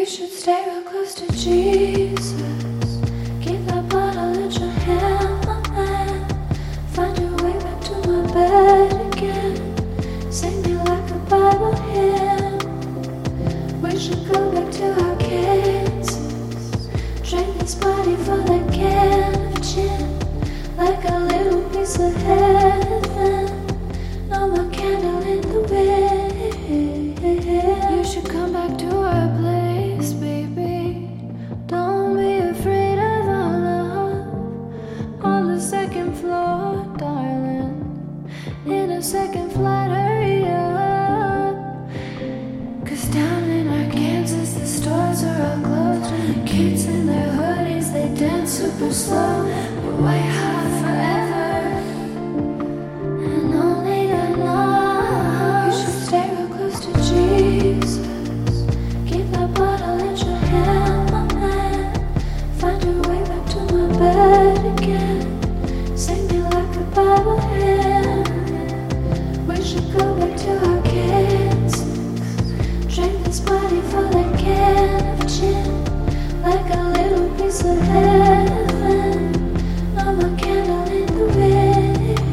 should stay real close to Jesus. Keep that bottle in your hand, my man. Find your way back to my bed again. Sing me like a Bible hymn. We should go back to our Kansas. Drink this body for the can of gin. Like a little piece of heaven. No more candle in the wind. You should come back to our place, baby. Don't be afraid of our love. On the second floor, darling. In a second flight, hurry up. 'Cause down in Arkansas, the stores are all closed. Kids in their hoodies, they dance super slow. But white hot forever. And only God knows. You should stay real close to Jesus. Keep that bottle in your hand, my man. Find your way back to my bed again. Sing me like a Bible hymn. We should go back to our Kansas. Drink this body for the can of gin. Like a little piece of heaven. No more candle in the wind.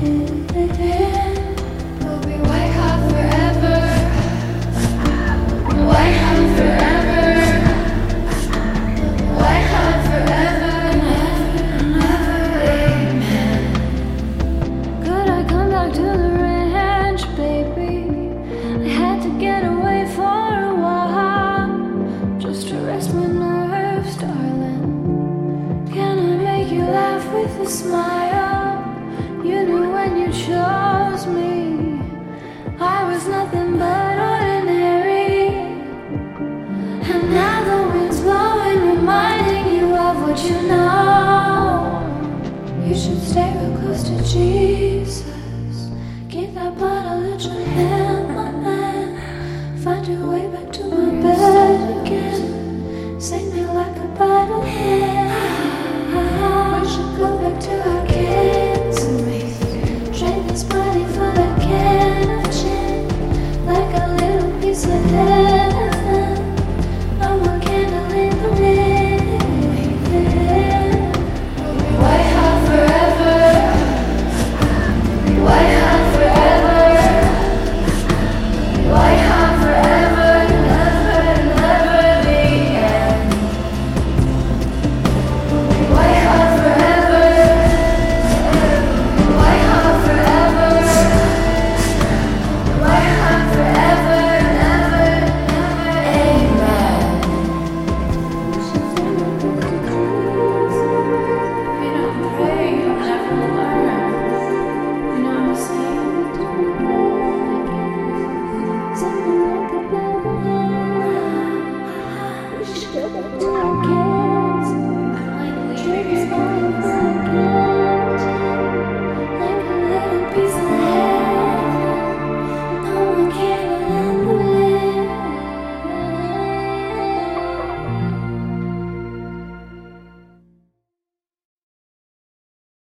We'll be white hot forever. White hot forever. White hot forever and ever, amen. Could I come back to the ranch, baby? I had to get away for a while, just to rest my nerves, darling. Can I make you laugh with a smile? You knew when you chose me I was nothing but ordinary. And now the wind's blowing, reminding you of what you know. You should stay real close to Jesus. Keep that bottle in your hand, my man. Find your way back